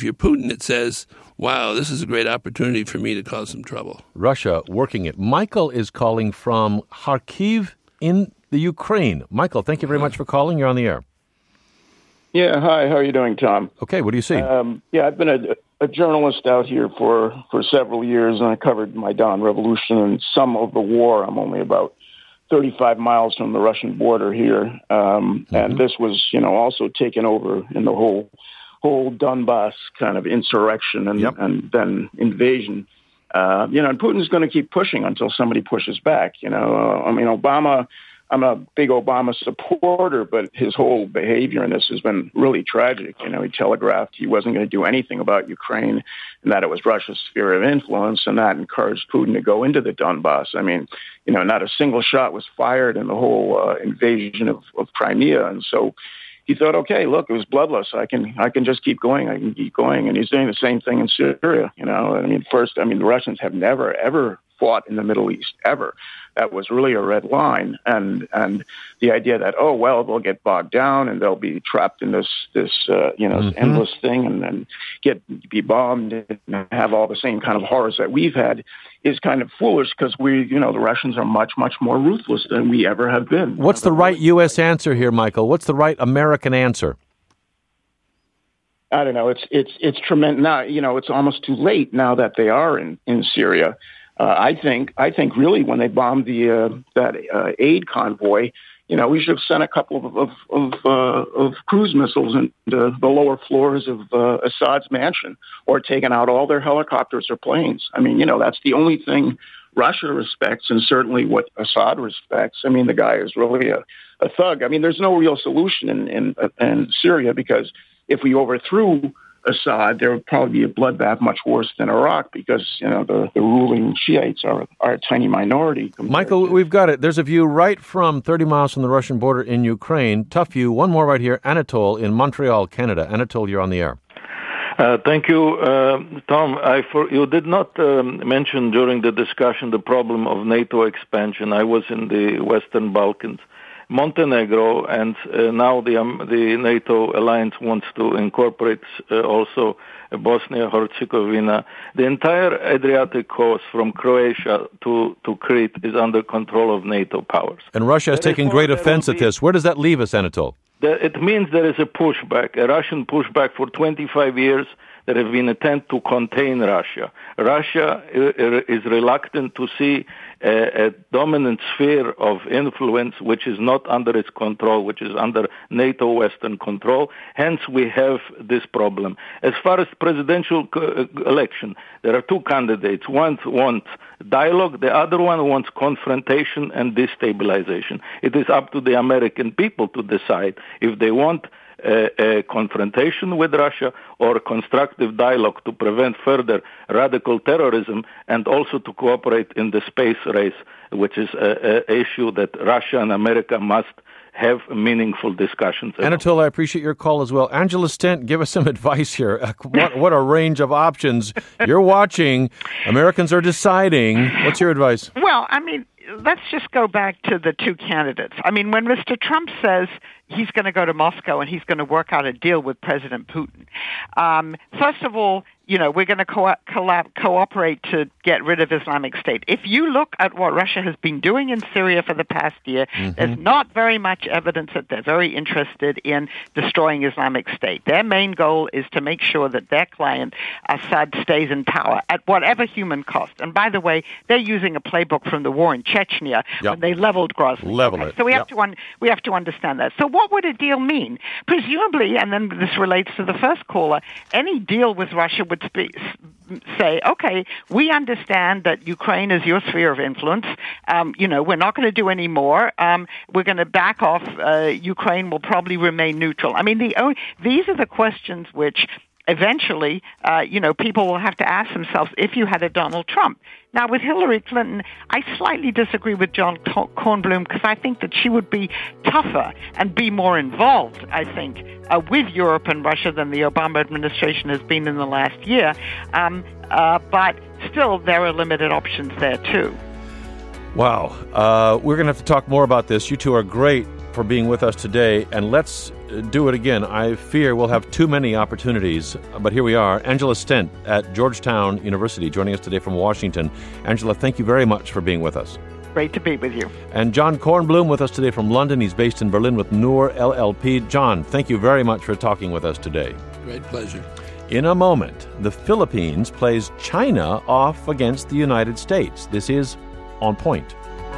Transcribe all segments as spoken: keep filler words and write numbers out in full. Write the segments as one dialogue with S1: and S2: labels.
S1: If you're Putin, it says, wow, this is a great opportunity for me to cause some trouble.
S2: Russia working it. Michael is calling from Kharkiv in the Ukraine. Michael, thank you very much for calling. You're on the air.
S3: Yeah, hi. How are you doing, Tom?
S2: Okay, what do you see?
S3: Um, yeah, I've been a, a journalist out here for, for several years, and I covered Maidan Revolution and some of the war. I'm only about thirty-five miles from the Russian border here, um, mm-hmm. and this was, you know, also taken over in the whole whole Donbass kind of insurrection and, yep. and then invasion. Uh, you know, and Putin's going to keep pushing until somebody pushes back. You know, uh, I mean, Obama. I'm a big Obama supporter, but his whole behavior in this has been really tragic. You know, he telegraphed he wasn't going to do anything about Ukraine and that it was Russia's sphere of influence, and that encouraged Putin to go into the Donbass. I mean, you know, not a single shot was fired in the whole uh, invasion of, of Crimea. And so he thought, okay, look, it was bloodless. I can I can just keep going. I can keep going. And he's doing the same thing in Syria. You know, I mean, first, I mean, the Russians have never, ever fought in the Middle East, ever. That was really a red line. And and the idea that, oh, well, they'll get bogged down and they'll be trapped in this, this uh, you know, mm-hmm. endless thing and then get be bombed and have all the same kind of horrors that we've had is kind of foolish because we, you know, the Russians are much, much more ruthless than we ever have been.
S2: What's the right U S answer here, Michael? What's the right American answer?
S3: I don't know. It's it's it's tremendous. Now, you know, it's almost too late now that they are in, in Syria. Uh, I think I think really when they bombed the uh, that uh, aid convoy, you know, we should have sent a couple of of of, uh, of cruise missiles into the lower floors of uh, Assad's mansion, or taken out all their helicopters or planes. I mean, you know, that's the only thing Russia respects, and certainly what Assad respects. I mean, the guy is really a, a thug. I mean, there's no real solution in, in in Syria because if we overthrew Assad, there would probably be a bloodbath much worse than Iraq because, you know, the, the ruling Shiites are, are a tiny minority.
S2: Michael,
S3: to...
S2: we've got it. There's a view right from thirty miles from the Russian border in Ukraine. Tough view. One more right here. Anatole in Montreal, Canada. Anatole, you're on the air.
S4: Uh, thank you, uh, Tom. I, for, you did not um, mention during the discussion the problem of NATO expansion. I was in the Western Balkans. Montenegro and uh, now the um, the NATO alliance wants to incorporate uh, also uh, Bosnia-Herzegovina. The entire Adriatic coast from Croatia to, to Crete is under control of NATO powers.
S2: And Russia is taking great offense at this. Where does that leave us, Anatole?
S4: It means there is a pushback, a Russian pushback for twenty-five years. There have been attempts to contain Russia. Russia is reluctant to see a, a dominant sphere of influence which is not under its control, which is under NATO Western control. Hence, we have this problem. As far as presidential election, there are two candidates. One wants dialogue, the other one wants confrontation and destabilization. It is up to the American people to decide if they want A, a confrontation with Russia or a constructive dialogue to prevent further radical terrorism and also to cooperate in the space race, which is an issue that Russia and America must have meaningful discussions.
S2: Anatole, I appreciate your call as well. Angela Stent, give us some advice here. What, what a range of options. You're watching. Americans are deciding. What's your advice?
S5: Well, I mean, let's just go back to the two candidates. I mean, when Mister Trump says he's going to go to Moscow and he's going to work out a deal with President Putin, um, first of all, you know, we're going to co- collab- cooperate to get rid of Islamic State. If you look at what Russia has been doing in Syria for the past year, mm-hmm. there's not very much evidence that they're very interested in destroying Islamic State. Their main goal is to make sure that their client, Assad, stays in power at whatever human cost. And by the way, they're using a playbook from the war in Chechnya yep. when they leveled Grozny.
S2: Level
S5: okay?
S2: it.
S5: So we
S2: yep.
S5: have to un- we have to understand that. So what would a deal mean? Presumably, and then this relates to the first caller, any deal with Russia would spe- say, okay, we understand that Ukraine is your sphere of influence. Um, you know, we're not going to do any more. Um, we're going to back off. Uh, Ukraine will probably remain neutral. I mean, the only, these are the questions which eventually, uh, you know, people will have to ask themselves if you had a Donald Trump. Now, with Hillary Clinton, I slightly disagree with John Kornblum because I think that she would be tougher and be more involved, I think, uh, with Europe and Russia than the Obama administration has been in the last year. Um, uh, but still, there are limited options there, too.
S2: Wow. Uh, we're going to have to talk more about this. You two are great for being with us today. And let's do it again. I fear we'll have too many opportunities, but here we are. Angela Stent at Georgetown University joining us today from Washington. Angela, thank you very much for being with us.
S5: Great to be with you.
S2: And John Kornblum with us today from London. He's based in Berlin with Noor L L P. John, thank you very much for talking with us today.
S1: Great pleasure.
S2: In a moment, the Philippines plays China off against the United States. This is On Point.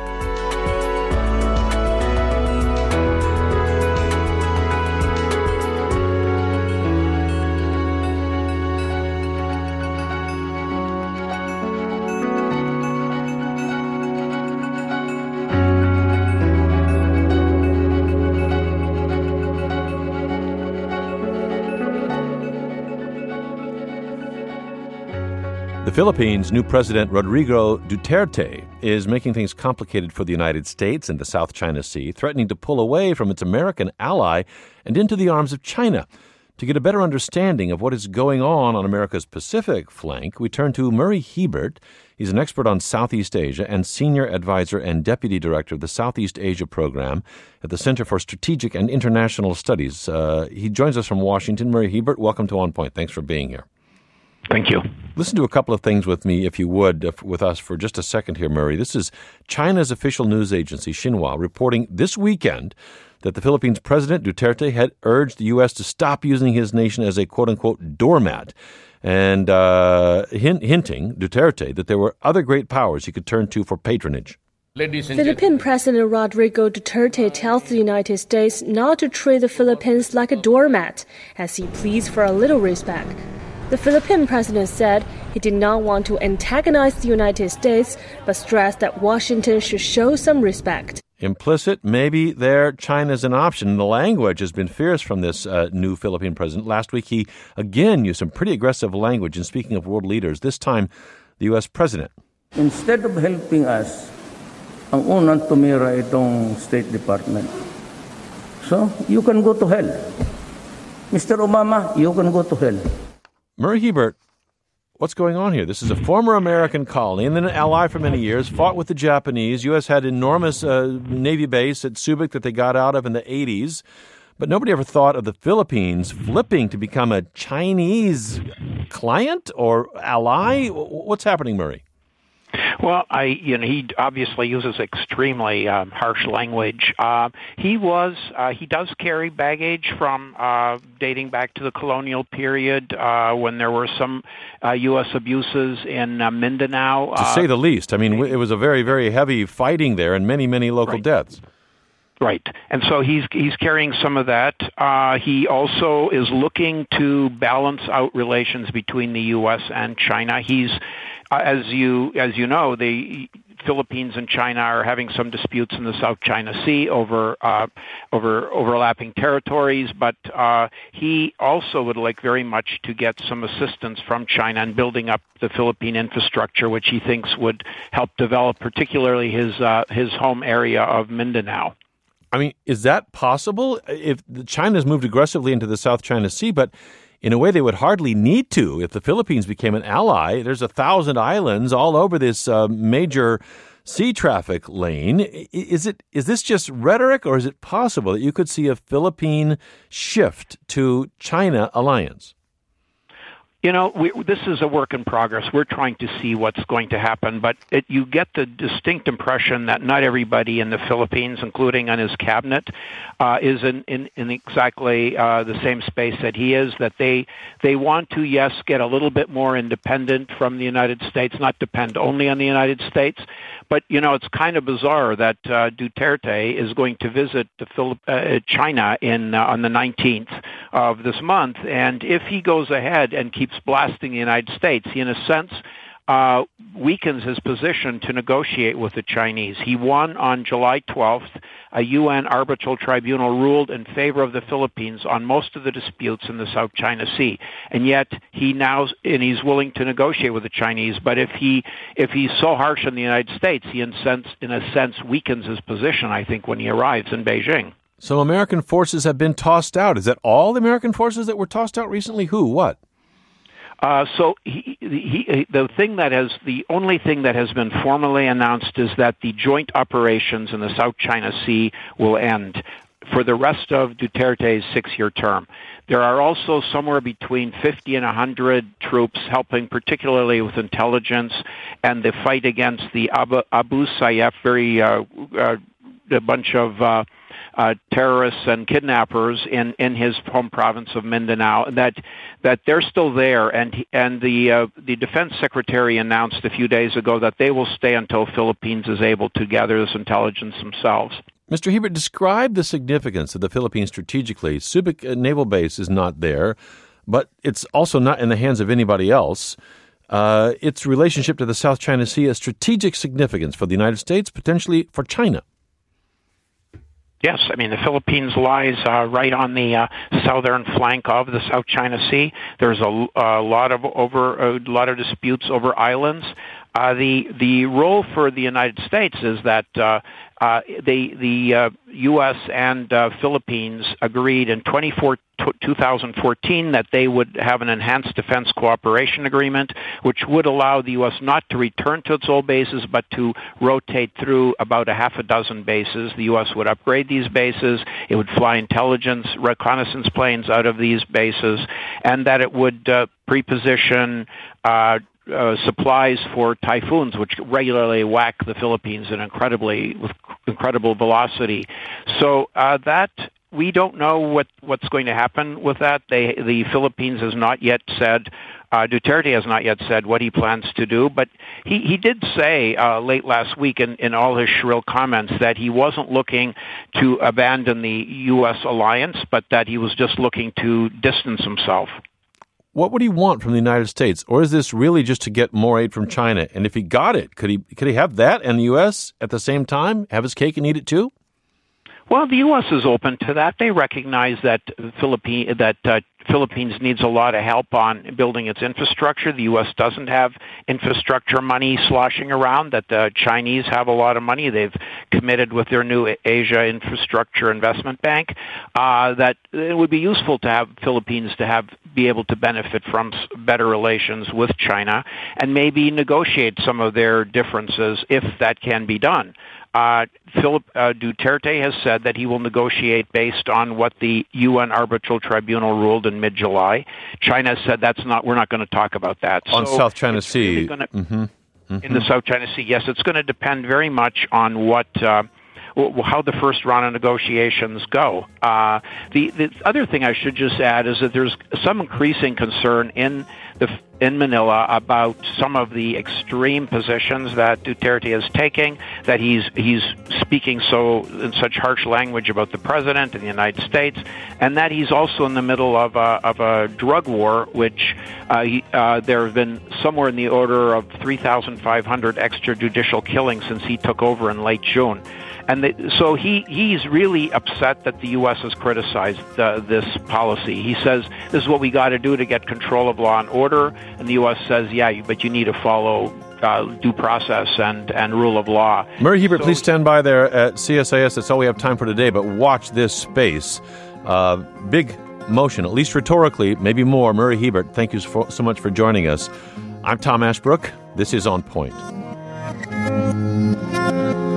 S2: The Philippines' new president, Rodrigo Duterte, is making things complicated for the United States and the South China Sea, threatening to pull away from its American ally and into the arms of China. To get a better understanding of what is going on on America's Pacific flank, we turn to Murray Hebert. He's an expert on Southeast Asia and senior advisor and deputy director of the Southeast Asia program at the Center for Strategic and International Studies. Uh, he joins us from Washington. Murray Hebert, welcome to On Point. Thanks for being here.
S6: Thank you.
S2: Listen to a couple of things with me, if you would, if, with us for just a second here, Murray. This is China's official news agency, Xinhua, reporting this weekend that the Philippines President Duterte had urged the U S to stop using his nation as a quote-unquote doormat, and uh, hint, hinting, Duterte, that there were other great powers he could turn to for patronage.
S7: Philippine President Rodrigo Duterte tells the United States not to treat the Philippines like a doormat as he pleads for a little respect. The Philippine president said he did not want to antagonize the United States, but stressed that Washington should show some respect.
S2: Implicit, maybe there, China's an option. The language has been fierce from this uh, new Philippine president. Last week, he again used some pretty aggressive language in speaking of world leaders, this time the U S president.
S8: Instead of helping us, ang unang tumira itong State Department. So, you can go to hell. Mister Obama, you can go to hell.
S2: Murray Hebert, what's going on here? This is a former American colony and then an ally for many years, fought with the Japanese. U S had enormous uh, Navy base at Subic that they got out of in the eighties. But nobody ever thought of the Philippines flipping to become a Chinese client or ally. What's happening, Murray?
S6: Well, I, you know, he obviously uses extremely um, harsh language. Uh, he was, uh, he does carry baggage from uh, dating back to the colonial period uh, when there were some uh, U S abuses in uh, Mindanao.
S2: To
S6: uh,
S2: say the least. I mean, it was a very, very heavy fighting there and many, many local
S6: right.
S2: deaths.
S6: Right, and so he's he's carrying some of that. Uh, he also is looking to balance out relations between the U S and China. He's Uh, as you as you know, the Philippines and China are having some disputes in the South China Sea over uh, over overlapping territories, but uh, he also would like very much to get some assistance from China in building up the Philippine infrastructure, which he thinks would help develop particularly his uh, his home area of Mindanao.
S2: I mean, is that possible? If China's moved aggressively into the South China Sea, but in a way they would hardly need to if the Philippines became an ally. There's a thousand islands all over this uh, major sea traffic lane. Is it is this just rhetoric, or is it possible that you could see a Philippine shift to China alliance?
S6: You know, we, this is a work in progress. We're trying to see what's going to happen, but it, you get the distinct impression that not everybody in the Philippines, including on his cabinet, uh, is in, in, in exactly uh, the same space that he is, that they they want to, yes, get a little bit more independent from the United States, not depend only on the United States. But, you know, it's kind of bizarre that uh, Duterte is going to visit the Philip, uh, China in uh, on the nineteenth of this month, and if he goes ahead and keeps blasting the United States, he, in a sense, uh, weakens his position to negotiate with the Chinese. He won on July twelfth. A U N arbitral tribunal ruled in favor of the Philippines on most of the disputes in the South China Sea, and yet he now and he's willing to negotiate with the Chinese. But if he if he's so harsh on the United States, he in sense in a sense weakens his position, I think, when he arrives in Beijing.
S2: So American forces have been tossed out. Is that all the American forces that were tossed out recently? Who? What?
S6: Uh, so he, he, the thing that has, the only thing that has been formally announced is that the joint operations in the South China Sea will end. for the rest of Duterte's six-year term. There are also somewhere between fifty and one hundred troops helping, particularly with intelligence and the fight against the Abu, Abu Sayyaf, very uh, uh, a bunch of uh, uh, terrorists and kidnappers in, in his home province of Mindanao. That that they're still there, and and the uh, the defense secretary announced a few days ago that they will stay until Philippines is able to gather this intelligence themselves.
S2: Mister Hebert, describe the significance of the Philippines strategically. Subic Naval Base is not there, but it's also not in the hands of anybody else. Uh, its relationship to the South China Sea has strategic significance for the United States, potentially for China.
S6: Yes, I mean, the Philippines lies uh, right on the uh, southern flank of the South China Sea. There's a, a lot of over a lot of disputes over islands. Uh, the the role for the United States is that uh, uh, they, the uh, U S and uh, Philippines agreed in twenty fourteen that they would have an enhanced defense cooperation agreement, which would allow the U S not to return to its old bases, but to rotate through about a half a dozen bases. The U S would upgrade these bases. It would fly intelligence, reconnaissance planes out of these bases, and that it would uh, preposition uh, Uh, supplies for typhoons, which regularly whack the Philippines at incredibly with incredible velocity. So uh, that we don't know what, what's going to happen with that. They, the Philippines has not yet said. Uh, Duterte has not yet said what he plans to do, but he, he did say uh, late last week in, in all his shrill comments that he wasn't looking to abandon the U S alliance, but that he was just looking to distance himself.
S2: What would he want from the United States? Or is this really just to get more aid from China? And if he got it, could he could he have that and the U S at the same time? Have his cake and eat it too?
S6: Well, the U S is open to that. They recognize that Philippine, that uh, Philippines needs a lot of help on building its infrastructure. The U S doesn't have infrastructure money sloshing around, that the Chinese have a lot of money. They've committed with their new Asia Infrastructure Investment Bank, uh, that it would be useful to have Philippines to have be able to benefit from better relations with China and maybe negotiate some of their differences if that can be done. Uh, Philip uh, Duterte has said that he will negotiate based on what the U N Arbitral Tribunal ruled in mid-July. China said that's not. We're not going to talk about that.
S2: On so South China Sea,
S6: really gonna,
S2: mm-hmm. Mm-hmm.
S6: in the South China Sea, yes, it's going to depend very much on what. Uh, how the first round of negotiations go. Uh, the, the other thing I should just add is that there's some increasing concern in the in Manila about some of the extreme positions that Duterte is taking, that he's he's speaking so in such harsh language about the president in the United States, and that he's also in the middle of a, of a drug war, which uh, he, uh, there have been somewhere in the order of three thousand five hundred extrajudicial killings since he took over in late June. And the, so he, he's really upset that the U S has criticized uh, this policy. He says, this is what we got to do to get control of law and order. And the U S says, yeah, but you need to follow uh, due process and, and rule of law.
S2: Murray Hebert,
S6: so,
S2: please stand by there at C S I S. That's all we have time for today, but watch this space. Uh, big motion, at least rhetorically, maybe more. Murray Hebert, thank you so, so much for joining us. I'm Tom Ashbrook. This is On Point.